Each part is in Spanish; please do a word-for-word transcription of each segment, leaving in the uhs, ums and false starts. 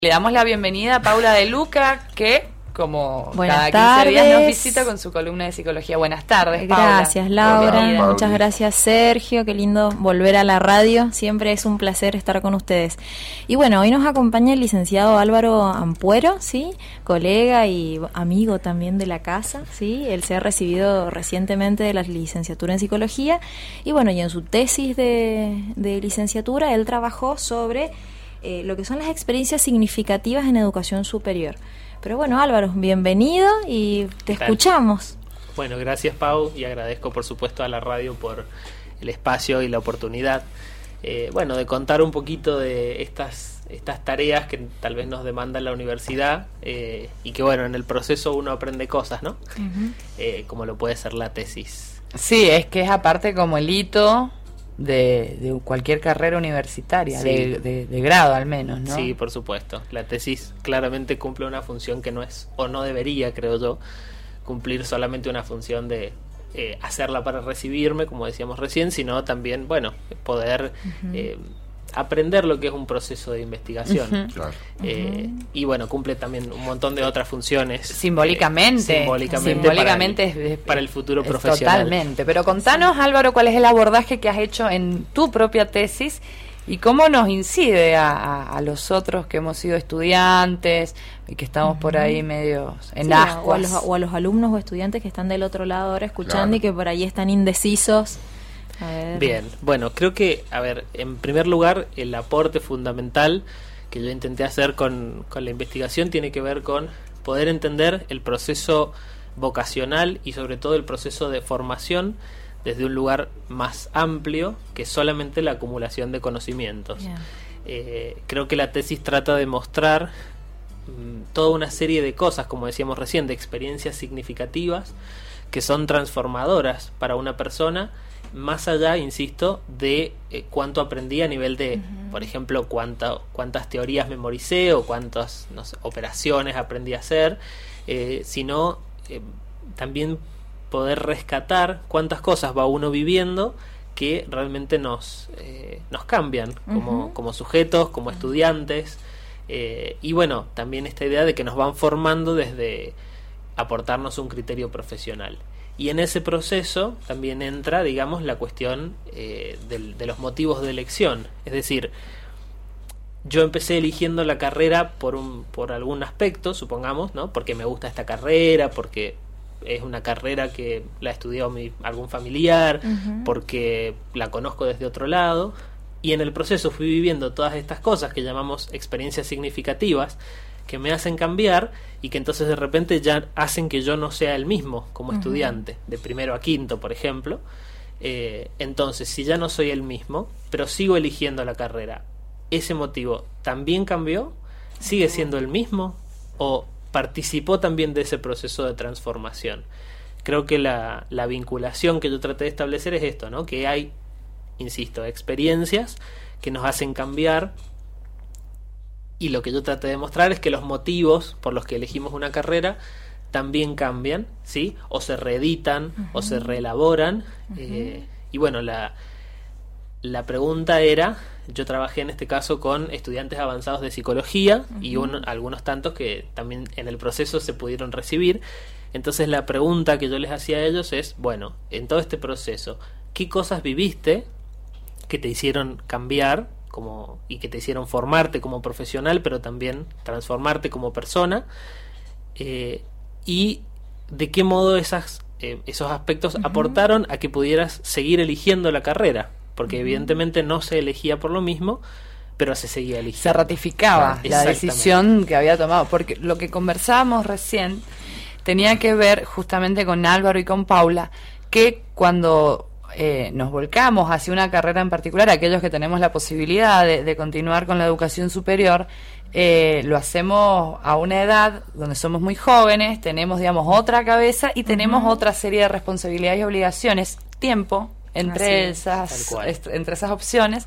Le damos la bienvenida a Paula De Luca, que como Buenas cada quince tardes. días nos visita con su columna de psicología. Buenas tardes, Paula. Gracias, Laura. Hola, Muchas gracias, Sergio. Qué lindo volver a la radio. Siempre es un placer estar con ustedes. Y bueno, hoy nos acompaña el licenciado Álvaro Ampuero, ¿sí? Colega y amigo también de la casa, ¿sí? Él se ha recibido recientemente de la licenciatura en psicología. Y bueno, y en su tesis de, de licenciatura, él trabajó sobre eh, lo que son las experiencias significativas en educación superior. Pero bueno, Álvaro, bienvenido y te escuchamos. Bueno, gracias, Pau, y agradezco por supuesto a la radio por el espacio y la oportunidad, eh, bueno, de contar un poquito de estas estas tareas que tal vez nos demanda la universidad eh, y que bueno, en el proceso uno aprende cosas, ¿no? Uh-huh. Eh, como lo puede ser la tesis. Sí, es que es aparte como el hito de, de cualquier carrera universitaria, sí. de, de, de grado al menos, ¿no? Sí, por supuesto. La tesis claramente cumple una función que no es, o no debería, creo yo, cumplir solamente una función de eh, hacerla para recibirme, como decíamos recién, sino también, bueno, poder uh-huh. eh, aprender lo que es un proceso de investigación. Uh-huh. Claro. Eh, uh-huh. Y bueno, cumple también un montón de otras funciones. Simbólicamente. Eh, simbólicamente, simbólicamente para, el, es, para el futuro es profesional. Totalmente. Pero contanos, sí. Álvaro, cuál es el abordaje que has hecho en tu propia tesis y cómo nos incide a, a, a los otros que hemos sido estudiantes y que estamos uh-huh. por ahí medio en sí, ascuas. O a, los, o a los alumnos o estudiantes que están del otro lado ahora escuchando, claro. Y que por ahí están indecisos. A ver. Bien, bueno, creo que, a ver, en primer lugar, el aporte fundamental que yo intenté hacer con, con la investigación tiene que ver con poder entender el proceso vocacional y sobre todo el proceso de formación desde un lugar más amplio que solamente la acumulación de conocimientos. Yeah. Eh, creo que la tesis trata de mostrar mmm, toda una serie de cosas, como decíamos recién, de experiencias significativas que son transformadoras para una persona, más allá, insisto, de eh, cuánto aprendí a nivel de, uh-huh. por ejemplo, cuánta, cuántas teorías memoricé o cuántas no sé, operaciones aprendí a hacer, eh, sino eh, también poder rescatar cuántas cosas va uno viviendo que realmente nos, eh, nos cambian como, uh-huh. como sujetos, como uh-huh. estudiantes, eh, y bueno, también esta idea de que nos van formando desde aportarnos un criterio profesional. Y en ese proceso también entra, digamos, la cuestión eh, del, de los motivos de elección. Es decir, yo empecé eligiendo la carrera por un por algún aspecto, supongamos, ¿no? Porque me gusta esta carrera, porque es una carrera que la estudió mi, algún familiar, uh-huh. porque la conozco desde otro lado. Y en el proceso fui viviendo todas estas cosas que llamamos experiencias significativas, que me hacen cambiar y que entonces de repente ya hacen que yo no sea el mismo como uh-huh. estudiante, de primero a quinto, por ejemplo. Eh, entonces, si ya no soy el mismo, pero sigo eligiendo la carrera, ¿ese motivo también cambió? ¿Sigue siendo el mismo? ¿O participó también de ese proceso de transformación? Creo que la, la vinculación que yo traté de establecer es esto, ¿no? Que hay, insisto, experiencias que nos hacen cambiar. Y lo que yo traté de mostrar es que los motivos por los que elegimos una carrera también cambian, ¿sí? O se reeditan, uh-huh. o se reelaboran. Uh-huh. Eh, y bueno, la, la pregunta era, yo trabajé en este caso con estudiantes avanzados de psicología uh-huh. y un, algunos tantos que también en el proceso se pudieron recibir. Entonces la pregunta que yo les hacía a ellos es, bueno, en todo este proceso, ¿qué cosas viviste que te hicieron cambiar? Como, y que te hicieron formarte como profesional, pero también transformarte como persona, eh, y de qué modo esas, eh, esos aspectos uh-huh. aportaron a que pudieras seguir eligiendo la carrera, porque uh-huh. evidentemente no se elegía por lo mismo, pero se seguía eligiendo. Se ratificaba la decisión que había tomado, porque lo que conversábamos recién tenía que ver justamente con Álvaro y con Paula, que cuando Eh, nos volcamos hacia una carrera en particular, aquellos que tenemos la posibilidad de, de continuar con la educación superior, eh, lo hacemos a una edad donde somos muy jóvenes, tenemos, digamos, otra cabeza y tenemos uh-huh. otra serie de responsabilidades y obligaciones, tiempo entre esas est- entre esas opciones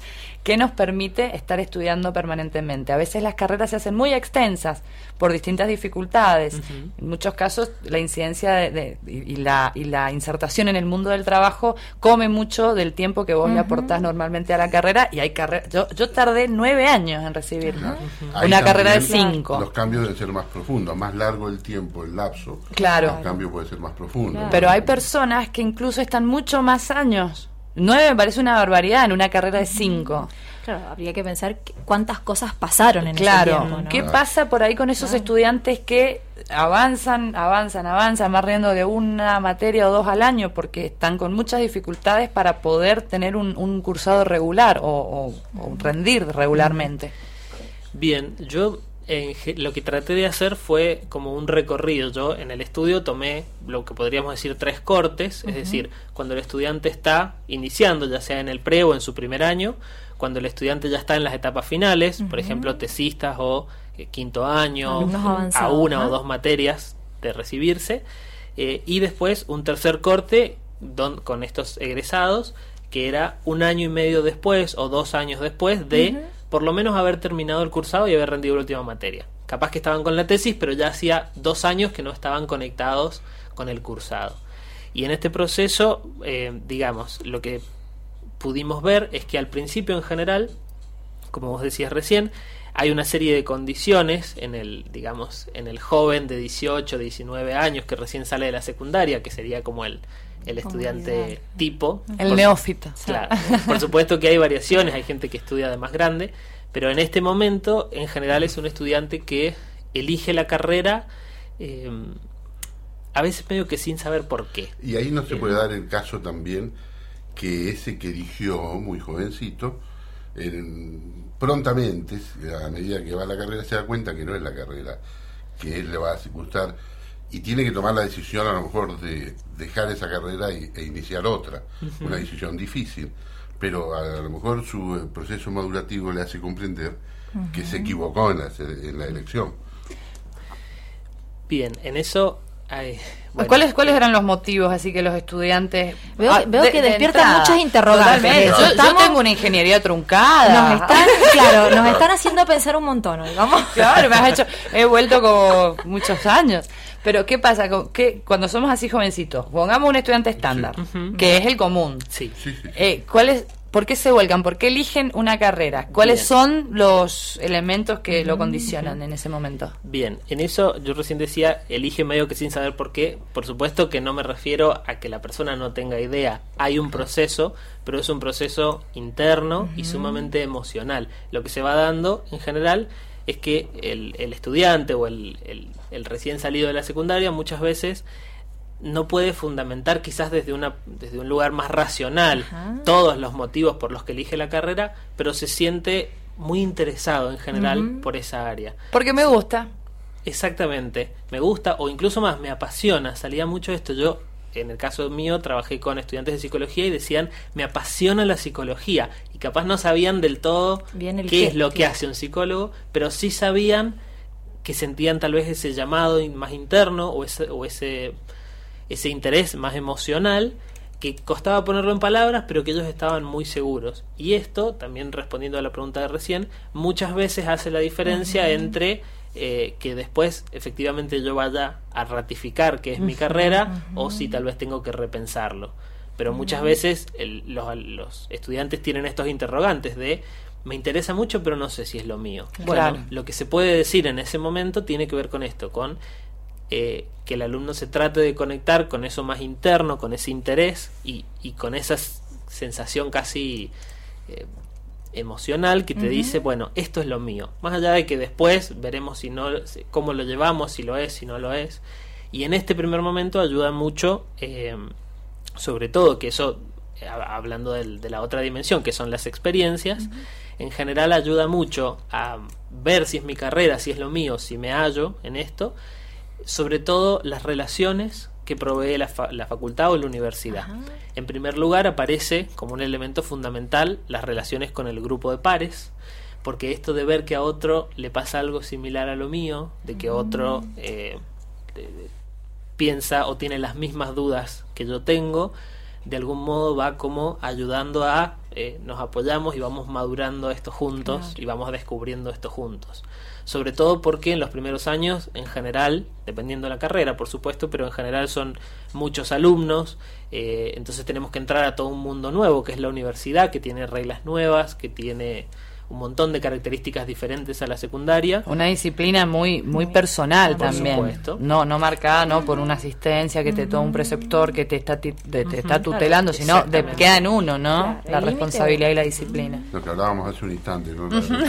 que nos permite estar estudiando permanentemente. A veces las carreras se hacen muy extensas por distintas dificultades. Uh-huh. En muchos casos la incidencia de, de, y, la, y la insertación en el mundo del trabajo come mucho del tiempo que vos uh-huh. le aportás normalmente a la carrera, y hay carreras. Yo, yo tardé nueve años en recibirme. Uh-huh. Una carrera de cinco. Los cambios deben ser más profundos, más largo el tiempo, el lapso. Claro. El cambio puede ser más profundo. Claro. Pero hay personas que incluso están mucho más años. Nueve me parece una barbaridad en una carrera de cinco. Claro, habría que pensar cuántas cosas pasaron en claro. ese tiempo, ¿no? ¿Qué pasa por ahí con esos claro. estudiantes que avanzan, avanzan, avanzan, más riendo de una materia o dos al año, porque están con muchas dificultades para poder tener un, un cursado regular o, o, o rendir regularmente? Bien, yo en, lo que traté de hacer fue como un recorrido. Yo en el estudio tomé lo que podríamos decir tres cortes, uh-huh. es decir, cuando el estudiante está iniciando, ya sea en el pre o en su primer año, cuando el estudiante ya está en las etapas finales, uh-huh. por ejemplo, tesistas o eh, quinto año, a una ¿no? o dos materias de recibirse, eh, y después un tercer corte don, con estos egresados, que era un año y medio después o dos años después de uh-huh. por lo menos haber terminado el cursado y haber rendido la última materia. Capaz que estaban con la tesis, pero ya hacía dos años que no estaban conectados con el cursado. Y en este proceso, eh, digamos, lo que pudimos ver es que al principio en general, como vos decías recién, hay una serie de condiciones en el, digamos, en el joven de dieciocho, diecinueve años que recién sale de la secundaria, que sería como el, el estudiante tipo. El por, neófito. Claro. Por supuesto que hay variaciones, hay gente que estudia de más grande, pero en este momento, en general, es un estudiante que elige la carrera eh, a veces medio que sin saber por qué. Y ahí no se puede dar el caso también que ese que eligió muy jovencito, en, prontamente, a medida que va a la carrera, se da cuenta que no es la carrera que él le va a gustar, y tiene que tomar la decisión a lo mejor de dejar esa carrera y, e iniciar otra. Uh-huh. Una decisión difícil, pero a, a lo mejor su proceso madurativo le hace comprender uh-huh. que se equivocó en la, en la elección. Bien, en eso hay... Bueno. ¿Cuáles, ¿Cuáles eran los motivos así que los estudiantes... Veo, ah, veo de, que despiertan muchas interrogantes. Yo, Estamos... yo tengo una ingeniería truncada. Nos están, claro, nos están haciendo pensar un montón, digamos. Claro, me has hecho... He vuelto como muchos años. Pero ¿qué pasa? ¿Qué, cuando somos así jovencitos, pongamos un estudiante estándar, sí. uh-huh. que es el común. Sí. sí, sí, sí. Eh, ¿cuál es, ¿Por qué se vuelcan? ¿Por qué eligen una carrera? ¿Cuáles Bien. son los elementos que uh-huh. lo condicionan uh-huh. en ese momento? Bien, en eso yo recién decía, elige medio que sin saber por qué. Por supuesto que no me refiero a que la persona no tenga idea. Hay un proceso, pero es un proceso interno uh-huh. y sumamente emocional. Lo que se va dando en general es que el, el estudiante o el, el, el recién salido de la secundaria muchas veces no puede fundamentar quizás desde una desde un lugar más racional Ajá. todos los motivos por los que elige la carrera, pero se siente muy interesado en general uh-huh. por esa área. Porque me gusta. Exactamente, me gusta o incluso más, me apasiona. Salía mucho esto. Yo, en el caso mío, trabajé con estudiantes de psicología y decían, me apasiona la psicología. Y capaz no sabían del todo qué, qué es lo que hace un psicólogo, pero sí sabían que sentían tal vez ese llamado más interno o ese... O ese ese interés más emocional que costaba ponerlo en palabras, pero que ellos estaban muy seguros. Y esto, también respondiendo a la pregunta de recién, muchas veces hace la diferencia uh-huh. entre eh, que después efectivamente yo vaya a ratificar que es uh-huh. mi carrera uh-huh. o si tal vez tengo que repensarlo. Pero uh-huh. muchas veces el, los, los estudiantes tienen estos interrogantes de me interesa mucho pero no sé si es lo mío. Claro. Bueno, lo que se puede decir en ese momento tiene que ver con esto, con Eh, que el alumno se trate de conectar con eso más interno, con ese interés y, y con esa sensación casi eh, emocional que te uh-huh. dice, bueno, esto es lo mío, más allá de que después veremos si no, cómo lo llevamos, si lo es, si no lo es. Y en este primer momento ayuda mucho, eh, sobre todo que eso, eh, hablando del, de la otra dimensión que son las experiencias, uh-huh. en general ayuda mucho a ver si es mi carrera, si es lo mío, si me hallo en esto. Sobre todo las relaciones que provee la, fa- la facultad o la universidad. Ajá. En primer lugar aparece como un elemento fundamental las relaciones con el grupo de pares, porque esto de ver que a otro le pasa algo similar a lo mío, de que otro eh, de, de, piensa o tiene las mismas dudas que yo tengo, de algún modo va como ayudando a eh, nos apoyamos y vamos madurando esto juntos, claro, y vamos descubriendo esto juntos. Sobre todo porque en los primeros años, en general, dependiendo de la carrera, por supuesto, pero en general son muchos alumnos, eh, entonces tenemos que entrar a todo un mundo nuevo, que es la universidad, que tiene reglas nuevas, que tiene un montón de características diferentes a la secundaria. Una disciplina muy muy personal por también. Supuesto. No no marcada no por una asistencia que te toma un preceptor que te está te, te está tutelando, claro, sino de, queda en uno, ¿no? Claro, la responsabilidad y la disciplina. Lo que hablábamos hace un instante, ¿no?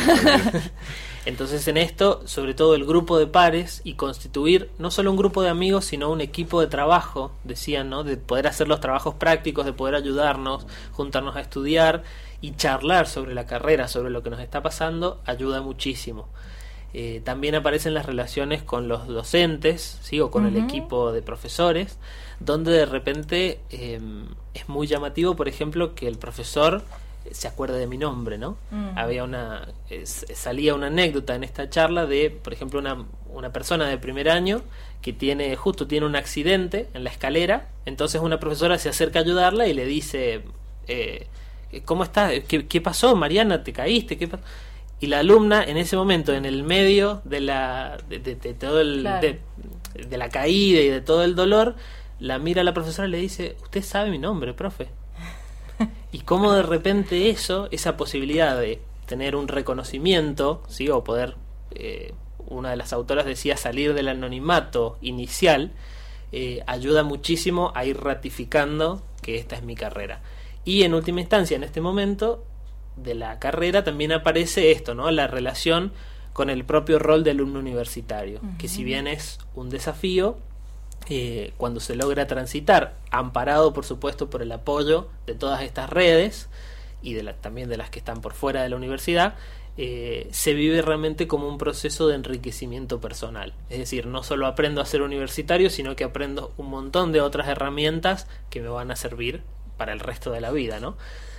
Entonces en esto, sobre todo el grupo de pares y constituir no solo un grupo de amigos, sino un equipo de trabajo, decían, ¿no? De poder hacer los trabajos prácticos, de poder ayudarnos, juntarnos a estudiar y charlar sobre la carrera, sobre lo que nos está pasando, ayuda muchísimo. Eh, también aparecen las relaciones con los docentes, ¿sí? O con uh-huh. el equipo de profesores, donde de repente eh, es muy llamativo, por ejemplo, que el profesor se acuerda de mi nombre, ¿no? Uh-huh. Había una eh, salía una anécdota en esta charla de, por ejemplo, una, una persona de primer año que tiene justo tiene un accidente en la escalera, entonces una profesora se acerca a ayudarla y le dice... Eh, ¿cómo estás? ¿Qué, qué pasó, Mariana? ¿Te caíste? ¿Qué pasó? Y la alumna en ese momento, en el medio de la de, de, de todo el claro. de, de la caída y de todo el dolor, la mira a la profesora y le dice: usted sabe mi nombre, profe. Y cómo de repente eso, esa posibilidad de tener un reconocimiento, ¿sí? O poder, eh, una de las autoras decía, salir del anonimato inicial, eh, ayuda muchísimo a ir ratificando que esta es mi carrera. Y en última instancia, en este momento de la carrera también aparece esto, ¿no? La relación con el propio rol de alumno universitario, uh-huh. que si bien es un desafío, eh, cuando se logra transitar, amparado por supuesto por el apoyo de todas estas redes y de la, también de las que están por fuera de la universidad, eh, se vive realmente como un proceso de enriquecimiento personal. Es decir, no solo aprendo a ser universitario, sino que aprendo un montón de otras herramientas que me van a servir para el resto de la vida, ¿no?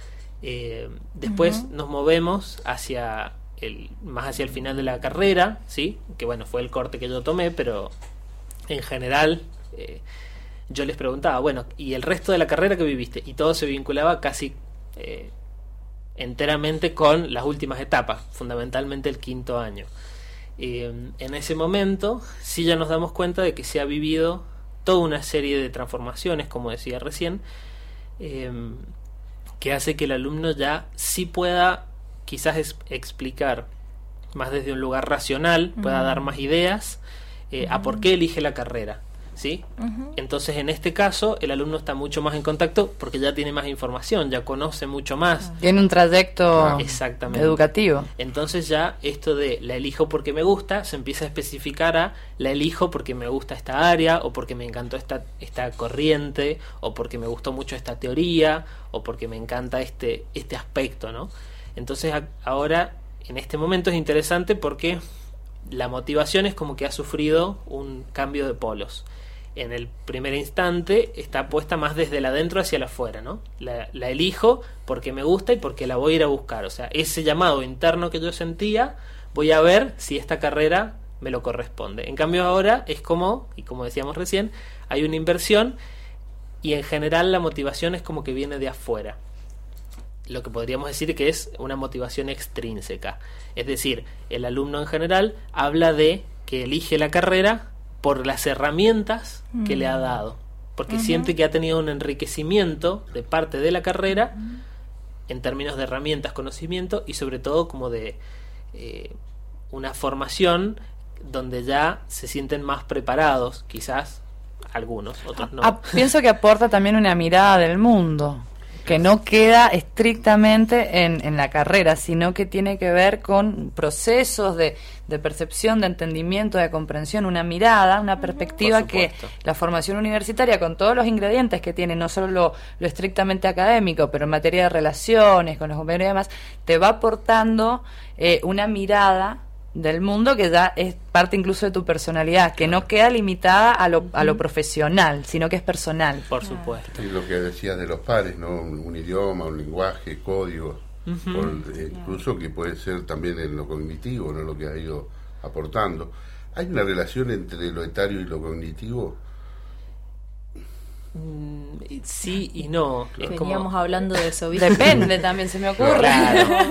Eh, después uh-huh. nos movemos hacia el más hacia el final de la carrera, ¿sí? Que bueno, fue el corte que yo tomé, pero en general eh, yo les preguntaba, bueno, ¿y el resto de la carrera que viviste? Y todo se vinculaba casi eh, enteramente con las últimas etapas, fundamentalmente el quinto año. Eh, en ese momento sí ya nos damos cuenta de que se ha vivido toda una serie de transformaciones, como decía recién, Eh, que hace que el alumno ya sí pueda quizás es, explicar más desde un lugar racional, uh-huh. pueda dar más ideas eh, uh-huh. a por qué elige la carrera, ¿sí? Uh-huh. Entonces en este caso el alumno está mucho más en contacto porque ya tiene más información, ya conoce mucho más, tiene un trayecto ah, exactamente. educativo. Entonces ya esto de la elijo porque me gusta se empieza a especificar a la elijo porque me gusta esta área, o porque me encantó esta, esta corriente, o porque me gustó mucho esta teoría, o porque me encanta este, este aspecto, ¿no? Entonces a, ahora en este momento es interesante porque la motivación es como que ha sufrido un cambio de polos. En el primer instante está puesta más desde el adentro hacia el afuera, ¿no? La, la elijo porque me gusta y porque la voy a ir a buscar. O sea, ese llamado interno que yo sentía, voy a ver si esta carrera me lo corresponde. En cambio ahora es como, y como decíamos recién, hay una inversión y en general la motivación es como que viene de afuera. Lo que podríamos decir que es una motivación extrínseca. Es decir, el alumno en general habla de que elige la carrera por las herramientas mm. que le ha dado, porque uh-huh. siente que ha tenido un enriquecimiento de parte de la carrera uh-huh. en términos de herramientas, conocimiento y sobre todo como de eh, una formación donde ya se sienten más preparados, quizás algunos, otros no. Ah, pienso que aporta también una mirada del mundo, que no queda estrictamente en, en la carrera, sino que tiene que ver con procesos de, de percepción, de entendimiento, de comprensión, una mirada, una perspectiva que la formación universitaria, con todos los ingredientes que tiene, no solo lo, lo estrictamente académico, pero en materia de relaciones, con los compañeros y demás, te va aportando eh, una mirada del mundo que ya es parte incluso de tu personalidad, que no queda limitada a lo, a lo profesional, sino que es personal. Por supuesto. Y lo que decías de los pares, ¿no? Un, un idioma, un lenguaje, códigos, uh-huh. por, eh, incluso que puede ser también en lo cognitivo, ¿no? Lo que ha ido aportando. ¿Hay una relación entre lo etario y lo cognitivo? Mm, sí y no. Es Es Veníamos como, hablando de eso, ¿viste? Depende también, se me ocurre. Claro.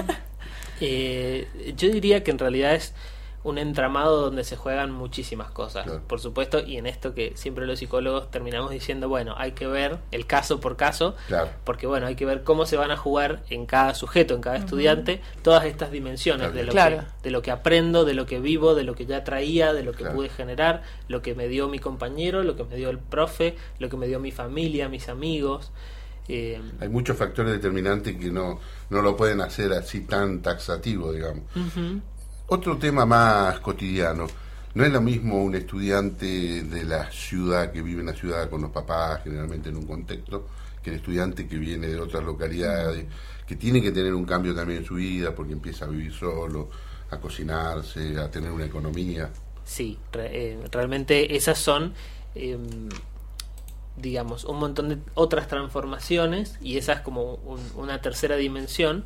eh, yo diría que en realidad es un entramado donde se juegan muchísimas cosas, Claro. por supuesto, y en esto que siempre los psicólogos terminamos diciendo, bueno, hay que ver el caso por caso, Claro. porque bueno, hay que ver cómo se van a jugar en cada sujeto, en cada uh-huh. estudiante, todas estas dimensiones de lo, claro. que, de lo que aprendo, de lo que vivo, de lo que ya traía, de lo que claro. pude generar, lo que me dio mi compañero, lo que me dio el profe, lo que me dio mi familia, mis amigos. Eh, Hay muchos factores determinantes que no, no lo pueden hacer así tan taxativo, digamos. uh-huh. Otro tema más cotidiano. No es lo mismo un estudiante de la ciudad que vive en la ciudad con los papás, generalmente en un contexto, que el estudiante que viene de otras localidades, que tiene que tener un cambio también en su vida porque empieza a vivir solo, a cocinarse, a tener una economía. Sí, re, eh, realmente esas son, eh, digamos, un montón de otras transformaciones, y esa es como un, una tercera dimensión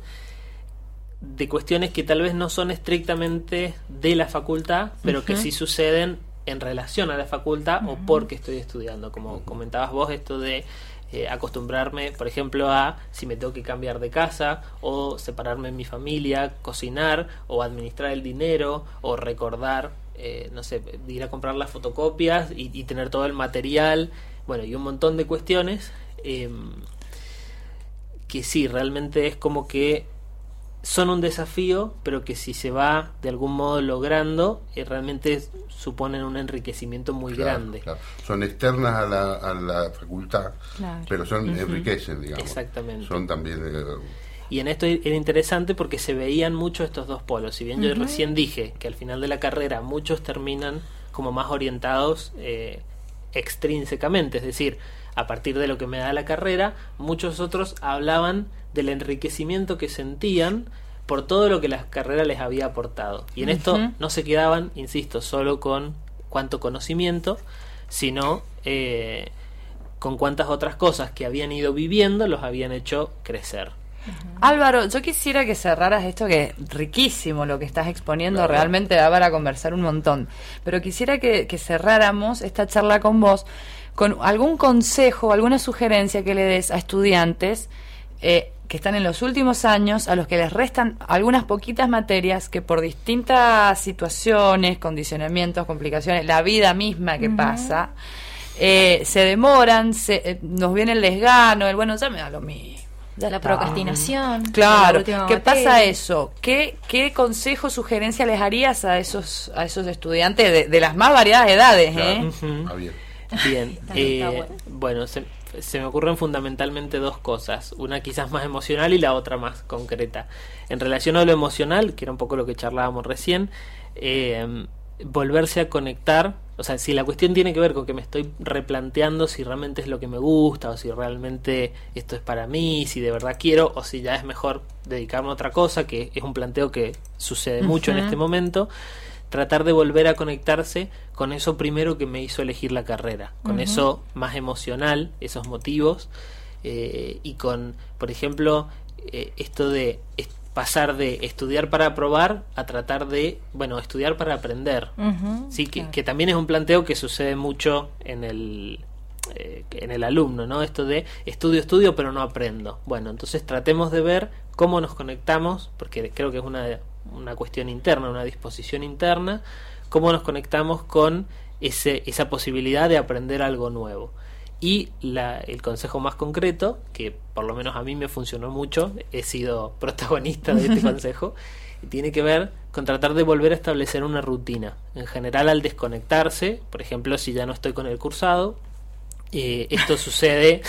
de cuestiones que tal vez no son estrictamente de la facultad, pero uh-huh. que sí suceden en relación a la facultad uh-huh. o porque estoy estudiando, como uh-huh. comentabas vos, esto de eh, acostumbrarme, por ejemplo, a si me tengo que cambiar de casa, o separarme en mi familia, cocinar, o administrar el dinero, o recordar, eh, no sé, ir a comprar las fotocopias y, y tener todo el material, bueno, y un montón de cuestiones eh, que sí, realmente es como que son un desafío, pero que si se va de algún modo logrando, eh, realmente suponen un enriquecimiento muy claro, grande. Claro. Son externas a la, a la facultad, claro. pero son uh-huh. enriquecen, digamos. Exactamente. Son también... Eh, y en esto era interesante porque se veían mucho estos dos polos. Si bien uh-huh. yo recién dije que al final de la carrera muchos terminan como más orientados eh, extrínsecamente, es decir, a partir de lo que me da la carrera, muchos otros hablaban del enriquecimiento que sentían por todo lo que la carrera les había aportado. Y en uh-huh. esto no se quedaban, insisto, solo con cuánto conocimiento, sino eh, con cuántas otras cosas que habían ido viviendo los habían hecho crecer. Uh-huh. Álvaro, yo quisiera que cerraras esto, que es riquísimo lo que estás exponiendo, claro. realmente da para conversar un montón, pero quisiera que, que cerráramos esta charla con vos con algún consejo, alguna sugerencia que le des a estudiantes eh, que están en los últimos años, a los que les restan algunas poquitas materias que por distintas situaciones, condicionamientos, complicaciones, la vida misma que uh-huh. pasa, eh, se demoran, se, eh, nos viene el desgano, el bueno, ya me da lo mismo. Ya la procrastinación. Claro, ¿qué materia. pasa eso? ¿Qué, qué consejo, sugerencia les harías a esos a esos estudiantes de, de las más variadas edades? Claro. ¿eh? Uh-huh. Ah, bien. Bien, eh, bueno, se, se me ocurren fundamentalmente dos cosas, una quizás más emocional y la otra más concreta. En relación a lo emocional, que era un poco lo que charlábamos recién, eh, volverse a conectar, o sea, si la cuestión tiene que ver con que me estoy replanteando si realmente es lo que me gusta, o si realmente esto es para mí, si de verdad quiero, o si ya es mejor dedicarme a otra cosa, que es un planteo que sucede mucho uh-huh. en este momento, tratar de volver a conectarse con eso primero que me hizo elegir la carrera, con uh-huh. eso más emocional, esos motivos, eh, y con, por ejemplo, eh, esto de est- pasar de estudiar para aprobar a tratar de, bueno, estudiar para aprender. Uh-huh, sí, que, claro. que también es un planteo que sucede mucho en el eh, en el alumno, ¿no? Esto de estudio, estudio, pero no aprendo. Bueno, entonces tratemos de ver cómo nos conectamos, porque creo que es una una cuestión interna, una disposición interna, cómo nos conectamos con ese, esa posibilidad de aprender algo nuevo. Y la, el consejo más concreto, que por lo menos a mí me funcionó mucho, he sido protagonista de este consejo, tiene que ver con tratar de volver a establecer una rutina. En general, al desconectarse, por ejemplo, si ya no estoy con el cursado, eh, esto sucede...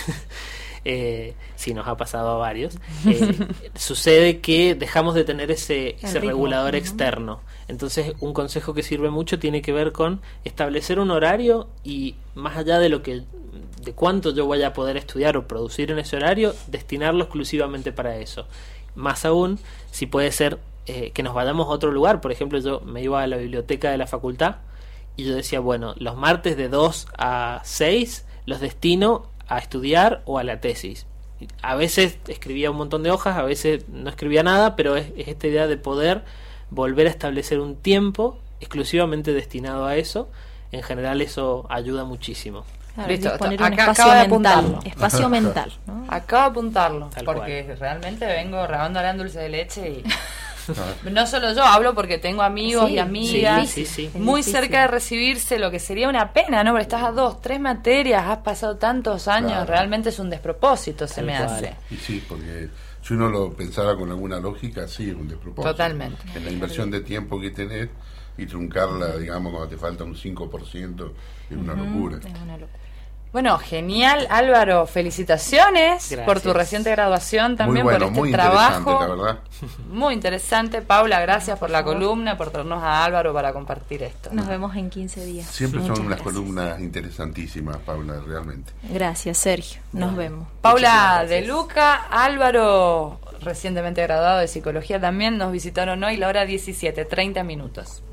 Eh, sí, nos ha pasado a varios, eh, sucede que dejamos de tener ese, ese regulador uh-huh. externo. Entonces, un consejo que sirve mucho tiene que ver con establecer un horario y, más allá de lo que de cuánto yo vaya a poder estudiar o producir en ese horario, destinarlo exclusivamente para eso. Más aún, si puede ser eh, que nos vayamos a otro lugar. Por ejemplo, yo me iba a la biblioteca de la facultad y yo decía, bueno, los martes de dos a seis los destino a estudiar o a la tesis. A veces escribía un montón de hojas, a veces no escribía nada, pero es, es esta idea de poder volver a establecer un tiempo exclusivamente destinado a eso. En general eso ayuda muchísimo. Claro, Listo, disponer acá- un espacio acaba de mental. apuntarlo. Espacio mental, ¿no? Acabo de apuntarlo, Tal porque cual. realmente vengo regándole en dulce de leche y... No solo yo, hablo porque tengo amigos Sí, y amigas sí, sí, sí. Es muy difícil. cerca de recibirse, lo que sería una pena, ¿no? Porque estás a dos, tres materias, has pasado tantos años, Claro. realmente es un despropósito, se Tal me cual. hace. Y sí, porque si uno lo pensara con alguna lógica, sí, es un despropósito. Totalmente. En la inversión de tiempo que tenés y truncarla, digamos, cuando te falta un cinco por ciento, es una locura. Es una locura. Bueno, genial, Álvaro, felicitaciones Gracias. por tu reciente graduación también, Muy bueno, por este muy trabajo. interesante, la verdad. Muy interesante. Paula, gracias por la columna, por traernos a Álvaro para compartir esto. Nos vemos en quince días. Siempre Muchas son unas gracias. columnas interesantísimas, Paula, realmente. Gracias, Sergio. Nos vemos. Paula Muchísimas de gracias. Luca, Álvaro, recientemente graduado de psicología también, nos visitaron hoy, la hora diecisiete, treinta minutos.